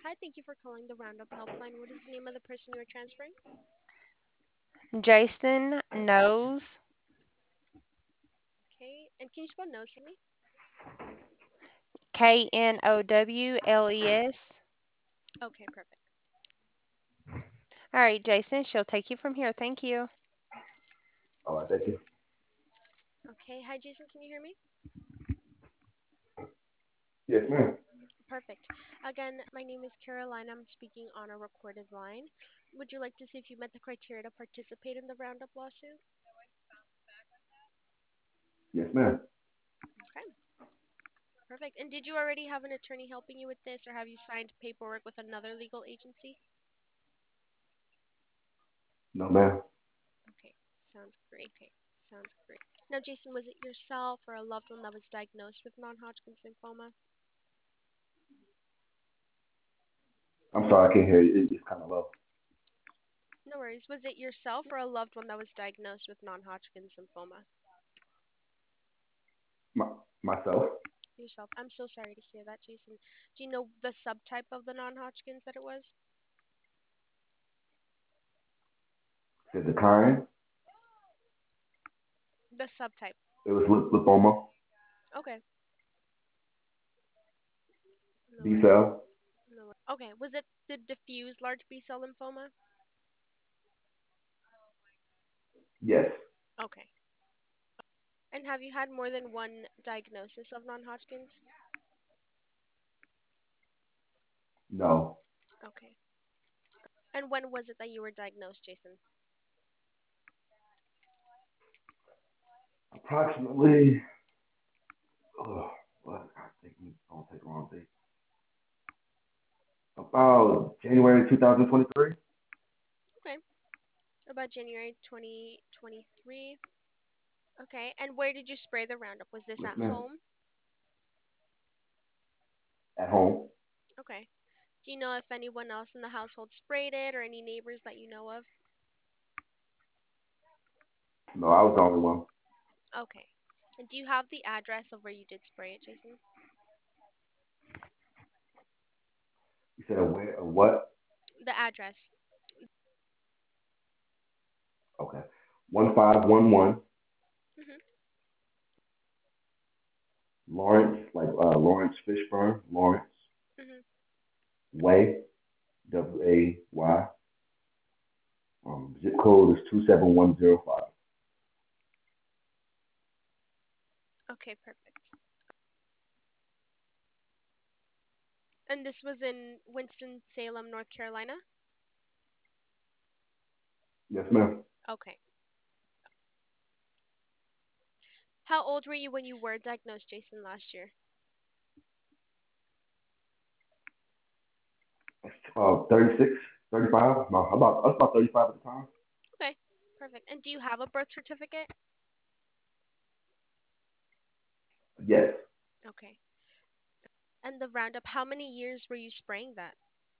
Hi, thank you for calling the Roundup Helpline. What is the name of the person you are transferring? Jason knows. Okay, and can you spell nose for me? Knowles. Okay, perfect. All right, Jason, she'll take you from here. Thank you. All right, thank you. Okay, hi Jason, can you hear me? Yes, ma'am. Perfect. Again, my name is Caroline. I'm speaking on a recorded line. Would you like to see if you met the criteria to participate in the Roundup lawsuit? Yes, ma'am. Okay, perfect. And did you already have an attorney helping you with this, or have you signed paperwork with another legal agency? No, ma'am. Okay, sounds great. Sounds great. Now, Jason, was it yourself or a loved one that was diagnosed with non-Hodgkin's lymphoma? I'm sorry, I can't hear you. It's kind of low. No worries. Was it yourself or a loved one that was diagnosed with non-Hodgkin's lymphoma? My, myself. Yourself. I'm so sorry to hear that, Jason. Do you know the subtype of the non-Hodgkin's that it was? Said the kind. The subtype. It was lymphoma. Okay. No B worries. cell. No worries. Okay. Was it the diffuse large B-cell lymphoma? Yes. Okay. And have you had more than one diagnosis of non-Hodgkin's? No. Okay. And when was it that you were diagnosed, Jason? Approximately. What? I think we don't take the wrong date. About January 2023. Okay. About January 2023. Okay. And where did you spray the Roundup? Was this Yes, at ma'am. home? At home. Okay. Do you know if anyone else in the household sprayed it or any neighbors that you know of? No, I was the only one. Okay. And do you have the address of where you did spray it, Jason? You said a where? A what? The address. Okay. 1511 Mhm. Lawrence, like Lawrence Fishburne, Lawrence Mhm. Way, Way. Zip code is 27105. Okay, perfect. And this was in Winston-Salem, North Carolina? Yes, ma'am. Okay. How old were you when you were diagnosed, Jason, last year? 36, 35. No, about, I was about 35 at the time. Okay. Perfect. And do you have a birth certificate? Yes. Okay. And the Roundup, how many years were you spraying that?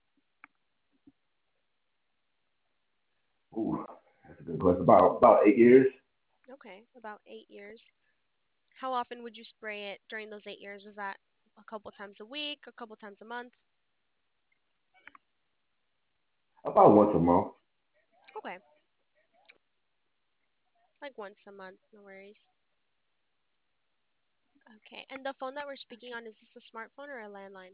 Ooh, that's a good question. About 8 years. Okay, about 8 years. How often would you spray it during those 8 years? Was that a couple times a week, a couple times a month? About once a month. Okay, like once a month, no worries. Okay, and the phone that we're speaking Okay. on, is this a smartphone or a landline?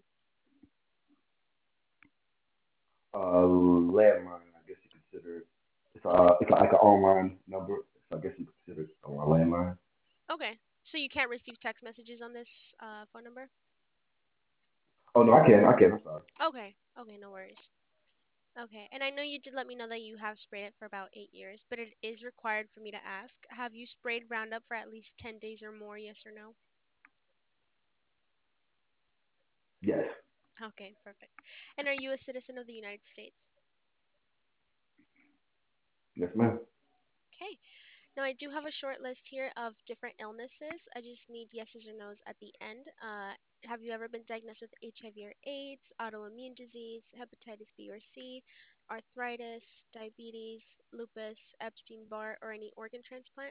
Landline, I guess you consider it. It's like an online number. So I guess you consider it a landline. Okay, so you can't receive text messages on this phone number? Oh no, I can. I can. I'm sorry. Okay, okay, no worries. Okay, and I know you did let me know that you have sprayed it for about 8 years, but it is required for me to ask, have you sprayed Roundup for at least 10 days or more, yes or no? Yes. Okay, perfect. And are you a citizen of the United States? Yes, ma'am. Okay. Now, I do have a short list here of different illnesses. I just need yeses or nos at the end. Have you ever been diagnosed with HIV or AIDS, autoimmune disease, hepatitis B or C, arthritis, diabetes, lupus, Epstein-Barr, or any organ transplant?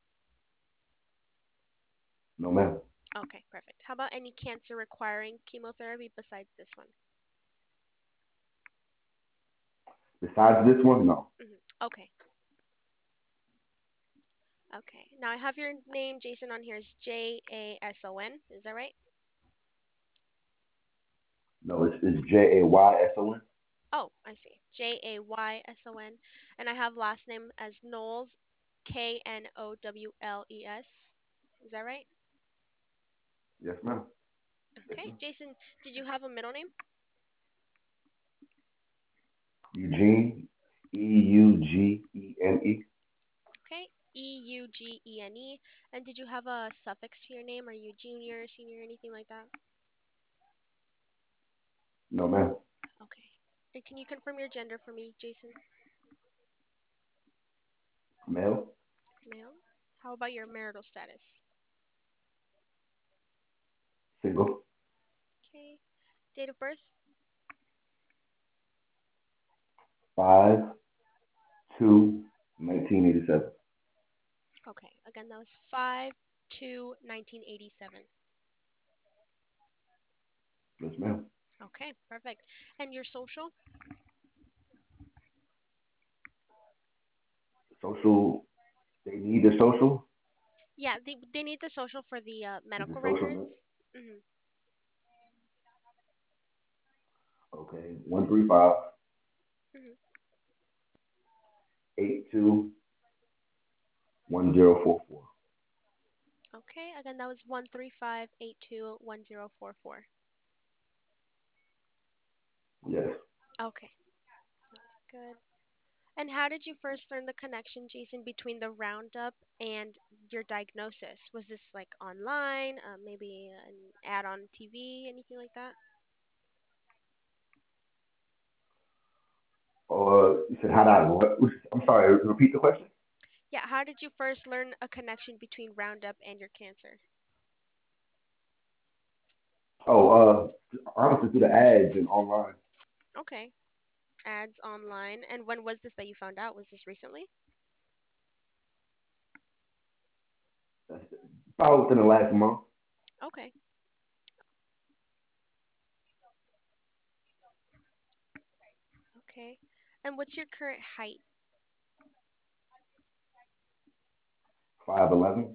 No, ma'am. Okay, perfect. How about any cancer requiring chemotherapy besides this one? Besides this one, no. Okay. Okay. Now I have your name, Jason, on here is Jason. Is that right? No, it's Jayson. Oh, I see. Jayson. And I have last name as Knowles, Knowles. Is that right? Yes, ma'am. Yes, Okay. ma'am. Jason, did you have a middle name? Eugene, Eugene. Okay. Eugene. And did you have a suffix to your name? Are you junior, senior, anything like that? No, ma'am. Okay. And can you confirm your gender for me, Jason? Male, Male. How about your marital status? single, Okay. Date of birth? 5/2, 1987. Okay. Again, that was 5/2/1987. Yes, ma'am. Okay, perfect. And your social? Social, they need the social. Yeah, they need the social for the Is the medical records. social? Mhm. Okay, 135 Mhm. 82 1044. Okay. Again, that was 135821044. Yes. Okay, good. And how did you first learn the connection, Jason, between the Roundup and your diagnosis? Was this like online, maybe an ad on TV, anything like that? Or you said how did I what? I'm sorry. Repeat the question. Yeah, how did you first learn a connection between Roundup and your cancer? Oh, honestly, through the ads and online. Okay, ads online. And when was this that you found out? Was this recently? That's probably within the last month. Okay, okay. And what's your current height? 5'11",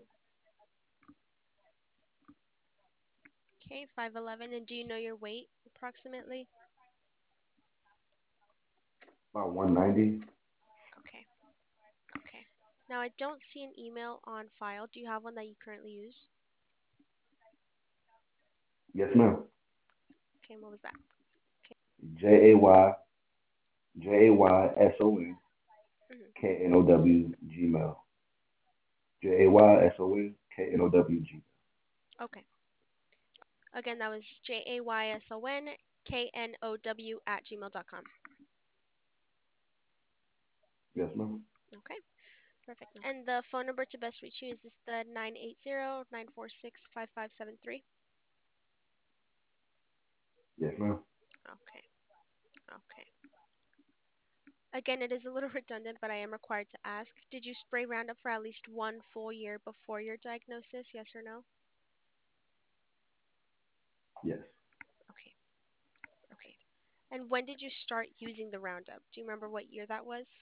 Okay, 5'11". And do you know your weight approximately? about 190. Okay, okay. Now I don't see an email on file. Do you have one that you currently use? Yes, ma'am. Okay, what was that? Jay Jayson Hmm. Know Jayson Know. Okay. Again, that was JAYSONKNOW@gmail.com. Yes, ma'am. Okay, perfect. And the phone number to best reach you is this the 980-946-5573? Yes, ma'am. Okay, okay. Again, it is a little redundant, but I am required to ask. Did you spray Roundup for at least one full year before your diagnosis? Yes or no? Yes. Okay, okay. And when did you start using the Roundup? Do you remember what year that was?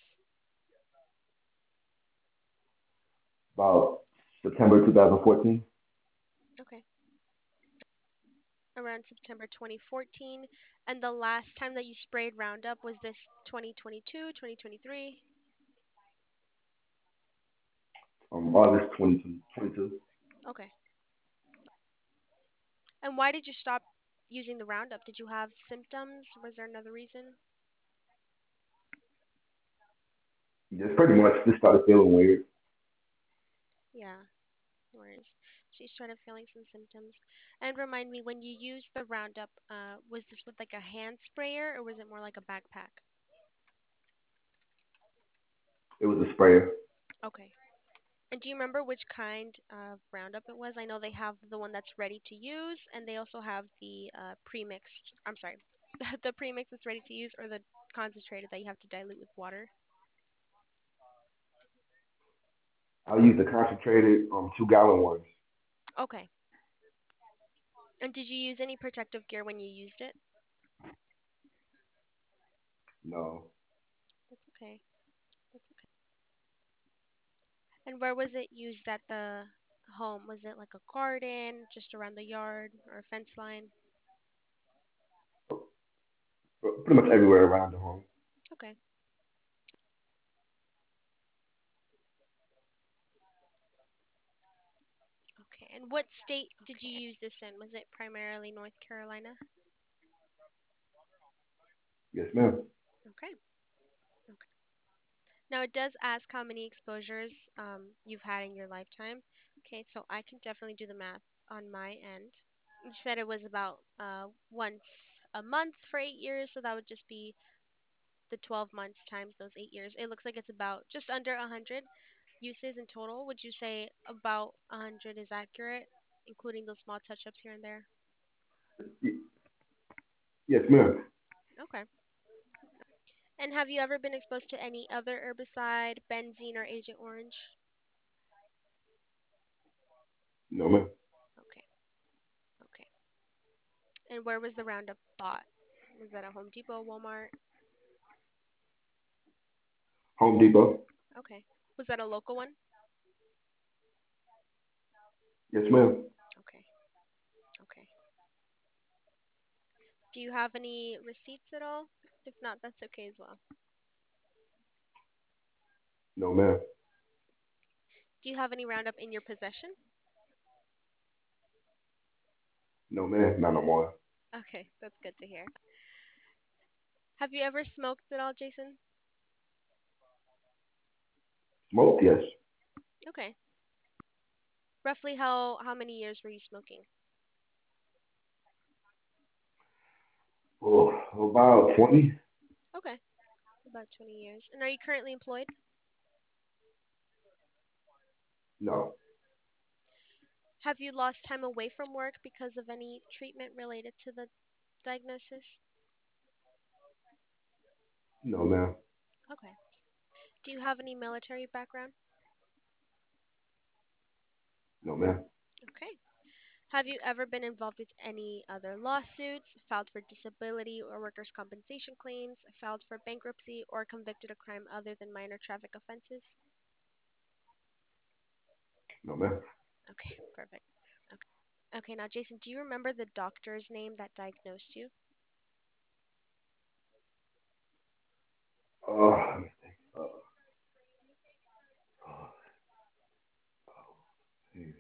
About September 2014. Okay, around September 2014. And the last time that you sprayed Roundup was this 2022, 2023? August 2022. Okay. And why did you stop using the Roundup? Did you have symptoms? Was there another reason? Just pretty much just started feeling weird. Yeah, no worries. She started feeling some symptoms. And remind me, when you used the Roundup, was this with like a hand sprayer or was it more like a backpack? It was a sprayer. Okay. And do you remember which kind of Roundup it was? I know they have the one that's ready to use, and they also have the premixed. I'm sorry, the premix that's ready to use, or the concentrated that you have to dilute with water. I used the concentrated 2-gallon ones. Okay. And did you use any protective gear when you used it? No. Okay, that's okay. And where was it used at the home? Was it like a garden, just around the yard, or a fence line? Pretty much everywhere around the home. Okay, okay. And what state did you Okay. use this in? Was it primarily North Carolina? Yes, ma'am. Okay, okay. Now it does ask how many exposures you've had in your lifetime. Okay, so I can definitely do the math on my end. You said it was about once a month for 8 years, so that would just be the 12 months times those 8 years. It looks like it's about just under 100 uses in total. Would you say about 100 is accurate, including those small touch-ups here and there? Y- yes, ma'am. Okay. And have you ever been exposed to any other herbicide, benzene, or Agent Orange? No, ma'am. Okay. Okay. And where was the Roundup bought? Was that at Home Depot, Walmart? Home Depot. Okay. Was that a local one? Yes, ma'am. Okay. Okay. Do you have any receipts at all? If not, that's okay as well. No, ma'am. Do you have any Roundup in your possession? No, ma'am. Not no more. Okay, that's good to hear. Have you ever smoked at all, Jason? Smoke, yes. Okay. Roughly how many years were you smoking? Oh, about 20? Okay, about 20 years. And are you currently employed? No. Have you lost time away from work because of any treatment related to the diagnosis? No, ma'am. Okay. Do you have any military background? No, ma'am. Okay. Have you ever been involved with any other lawsuits, filed for disability or workers' compensation claims, filed for bankruptcy, or convicted of crime other than minor traffic offenses? No, ma'am. Okay, perfect. Okay. Okay, now Jason, do you remember the doctor's name that diagnosed you? Let me think. Uh, hmm.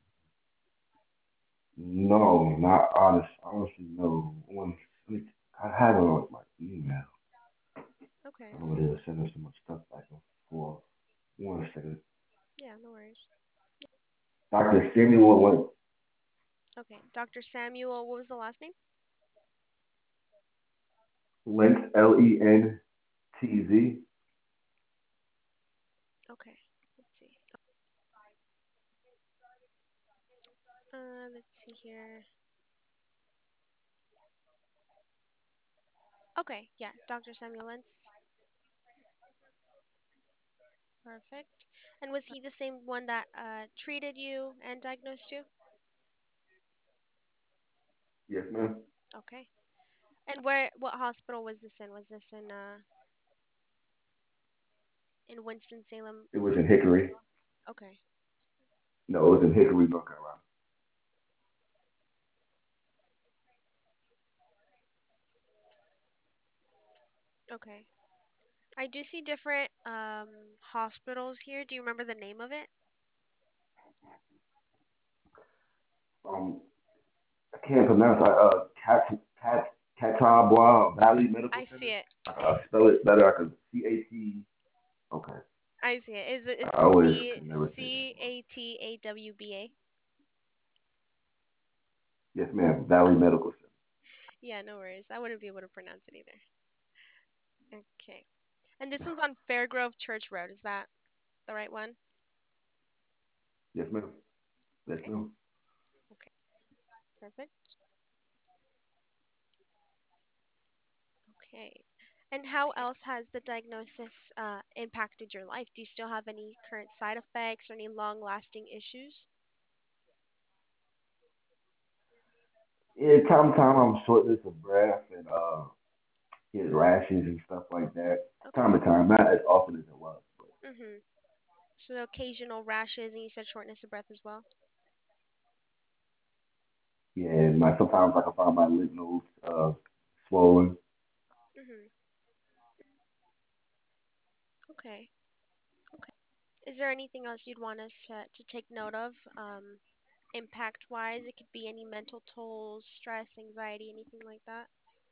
No, not honest. Honestly, no. I have it on my email. Okay. I don't really send her so much stuff back and forth. One second. Yeah, no worries. Dr. Samuel Okay, Dr. Samuel, what was the last name? Lentz, Lentz. Okay, let's see. Let's see here. Okay, yeah, Dr. Samuel Lentz. Perfect. And was he the same one that treated you and diagnosed you? Yes, ma'am. Okay. And what hospital was this in? Was this in Winston-Salem, It was in North Carolina as Hickory. well? Okay. No, it was in Hickory, North Carolina. Okay. I do see different hospitals here. Do you remember the name of it? Um, I can't pronounce it. Catawba Valley Medical I see Center. it. I spell it better. I could CAT. Okay. I see it. Is it I it's always C can never say that word. CATAWBA? Yes, ma'am. Valley Medical Center. Yeah, no worries. I wouldn't be able to pronounce it either. Okay. And this one's on Fairgrove Church Road. Is that the right one? Yes, ma'am. Yes, Okay. ma'am. Okay. Perfect. Okay. And how Okay. else has the diagnosis impacted your life? Do you still have any current side effects or any long-lasting issues? Yeah, time to time I'm shortness of breath and He has rashes and stuff like that. Time Okay. to time, not as often as it was, but Mhm. So occasional rashes, and you said shortness of breath as well. yeah. And my sometimes I can find my lymph nodes swollen. Mhm. Okay. Okay. Is there anything else you'd want us to take note of, impact wise? It could be any mental tolls, stress, anxiety, anything like that.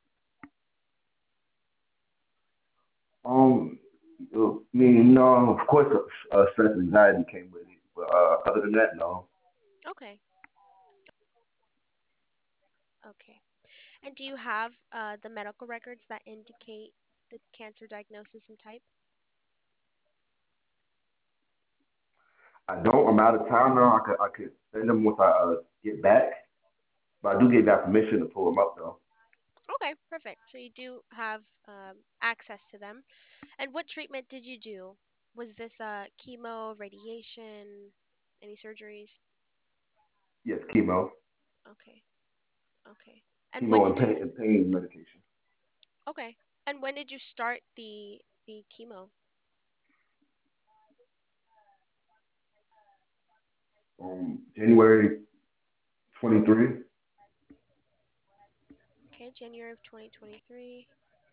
Um, I mean, no, of course, stress and anxiety came with it, but other than that, no. Okay. Okay. And do you have the medical records that indicate the cancer diagnosis and type? I don't. I'm out of town now. I could send them once I get back, but I do get that permission to pull them up though. Okay, perfect. So you do have access to them. And what treatment did you do? Was this chemo, radiation, any surgeries? Yes, chemo, Okay, okay. And when chemo did and you? pain medication. Okay. And when did you start the chemo? January 23. Okay, January of 2023.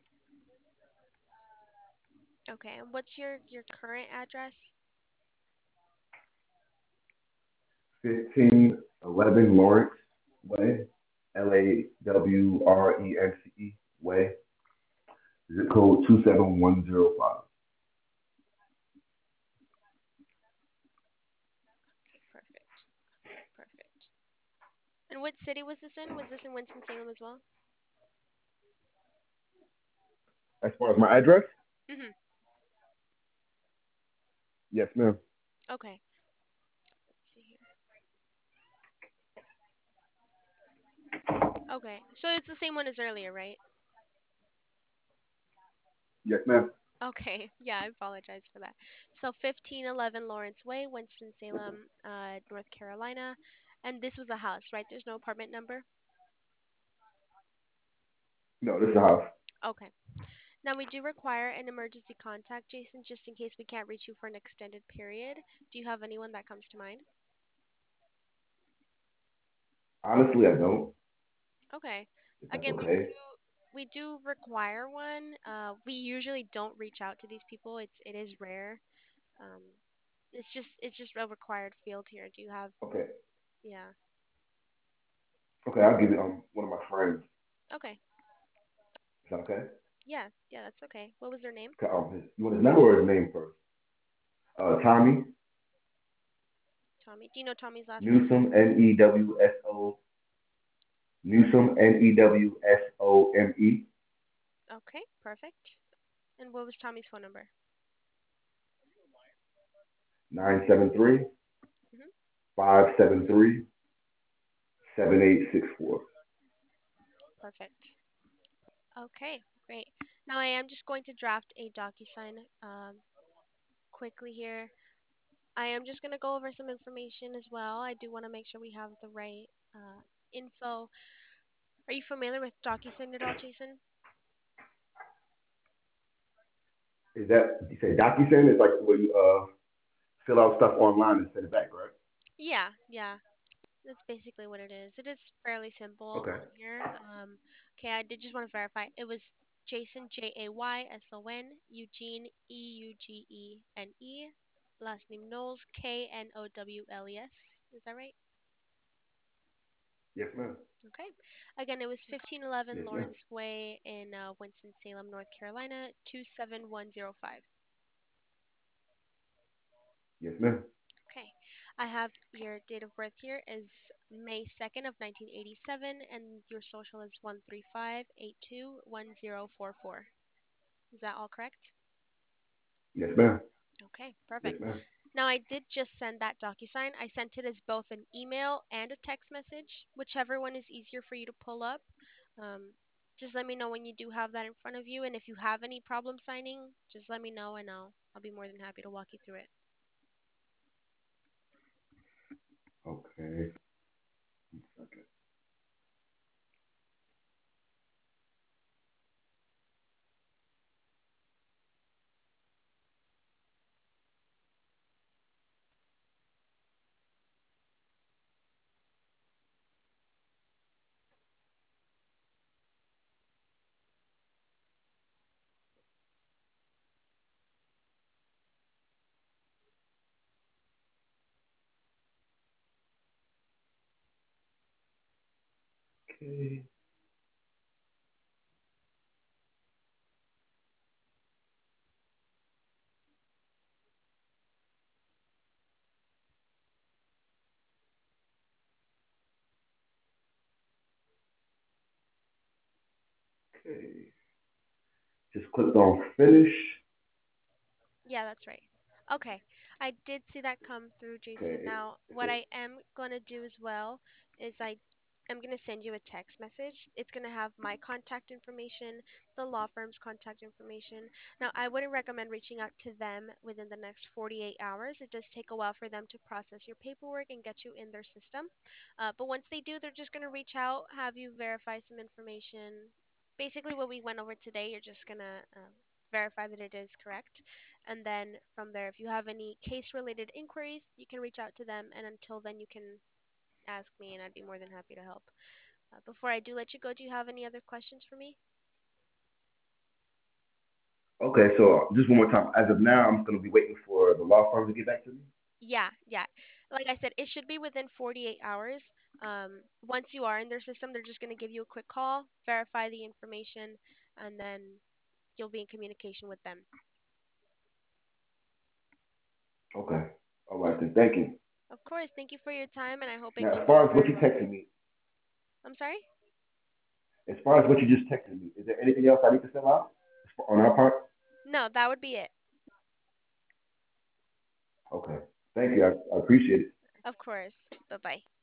Okay. And what's your current address? 1511 Lawrence Way, Lawrence Way, zip code 27105. Perfect. Perfect. And what city was this in? Was this in Winston-Salem as well? As far as my address, Mhm. yes, ma'am. Okay. Let's see here. Okay. So it's the same one as earlier, right? Yes, ma'am. Okay. Yeah, I apologize for that. So 1511 Lawrence Way, Winston-Salem, North Carolina. And this was a house, right? There's no apartment number? No, this is the house. Okay. Now we do require an emergency contact, Jason, just in case we can't reach you for an extended period. Do you have anyone that comes to mind? Honestly, I don't. Okay. If that's Again, okay. we do require one. We usually don't reach out to these people. It is rare. Um, it's just a required field here. Do you have? Okay. Yeah. Okay, I'll give you one of my friends. Okay. Is that okay? Yeah. Yeah, that's okay. What was their name? Okay, you want his number or his name first? Tommy Tommy. Do you know Tommy's last name? Newsom, Newso, Newsom, Newsome. Okay. Perfect. And what was Tommy's phone number? 973 Mhm. 573 7864. Perfect. Okay. Great. Now I am just going to draft a DocuSign quickly here. I am just going to go over some information as well. I do want to make sure we have the right info. Are you familiar with DocuSign at all, Jason? Is that, you say DocuSend? It's like where you fill out stuff online and send it back, right? Yeah, yeah. That's basically what it is. It is fairly simple Okay. on here. Okay, I did just want to verify. It was Jason, Jayson, Eugene, Eugene. Last name Knowles, Knowles. Is that right? Yes, ma'am. Okay. Again, it was 1511 Yes, ma'am. Lawrence Way in Winston-Salem, North Carolina, 27105. Yes, ma'am. Okay. I have your date of birth here is May 2nd of 1987, and your social is 135821044. Is that all correct? Yes, ma'am. Okay, Yes, perfect. ma'am. Now I did just send that DocuSign. I sent it as both an email and a text message, whichever one is easier for you to pull up. Um, just let me know when you do have that in front of you, and if you have any problem signing, just let me know, and I'll be more than happy to walk you through it. Okay. Okay. Okay. Okay. Just clicked on finish. Yeah, that's right. Okay, I did see that come through, Jason. Okay. Now, what I am going to do as well is I am going to send you a text message. It's going to have my contact information, the law firm's contact information. Now, I wouldn't recommend reaching out to them within the next 48 hours. It does take a while for them to process your paperwork and get you in their system. But once they do, they're just going to reach out, have you verify some information. Basically, what we went over today, you're just going to verify that it is correct. And then from there, if you have any case related inquiries, you can reach out to them. And until then, you can ask me, and I'd be more than happy to help. Before I do let you go, do you have any other questions for me? Okay, so just one more time. As of now, I'm just gonna be waiting for the law firm to get back to me. Yeah, yeah. Like I said, it should be within 48 hours. Once you are in their system, they're just going to give you a quick call, verify the information, and then you'll be in communication with them. Okay. All right then. Thank you. Of course, thank you for your time, and I hope it Now, can be of very much. I'm sorry? as far as what you just texted me, is there anything else I need to fill out on our part? No, that would be it. Okay. Thank you. I appreciate it. Of course. Bye bye.